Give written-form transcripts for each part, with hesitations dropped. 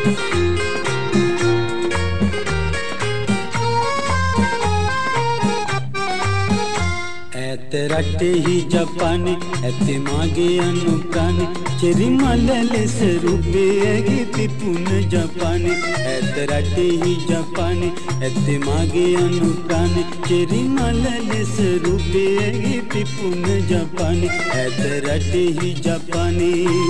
රටෙහි ජපානි ඇති මාගේ අනුප්‍රාණ චෙරිමල ලෙස රූපයගේ පිපුන ජපානි ඇත රටෙහි ජපානි ඇති මාගේ අනුප්‍රාණ චෙරිමල ලෙස රූපයගේ පිපුන ජපානි ඇත රටෙහි ජපානි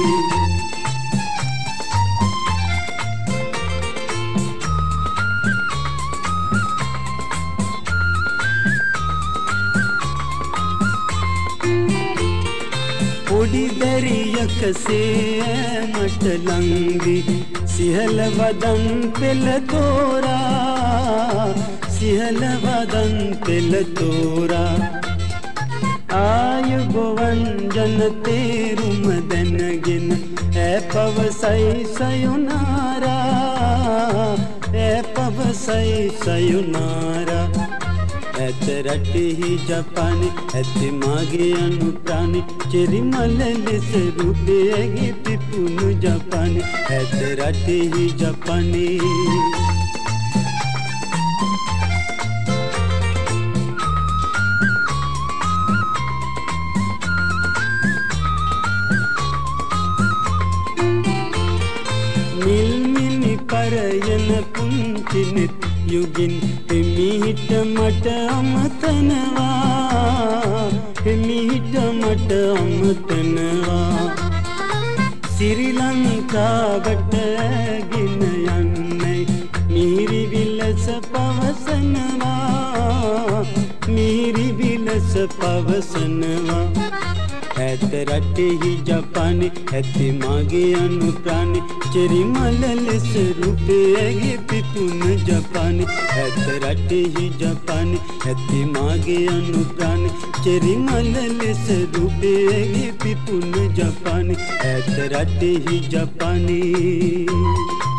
පොඩි දැරියකසේ මට ලංවි සිහල වදන් පෙළ තෝරා සිහල වදන් පෙළ තෝරා ආයුබෝවන් ජනතේරුම දැනගෙන ඈ පවසයි සයුනාරා ඈ පවසයි සයුනාරා ඇත රටෙහි ජපානි ඇති මාගේ අනුප්‍රාණ චෙරිමල ලෙස රූපයගේ පිපුණු ජපානි ඇත රටෙහි ජපානි මිල්මිනි පරයන පුංචිනෙත් යුගින් හිමිහිට මට අමතනවා හිමිහිට මට අමතනවා සිරි ලංකාවට ගෙන යන්නේ මිහිරි විලස පවසනවා මිහිරි විලස පවසනවා ඇත රටෙහි ජපානි ඇති මාගේ අනුප්‍රාණ චෙරිමල ලෙස රූපයගේ පිපුන ජපානි ඇත රටෙහි ජපානි ඇති මාගේ අනුප්‍රාණ චෙරිමල ලෙස රූපයගේ පිපුන ජපානි ඇත රටෙහි ජපානි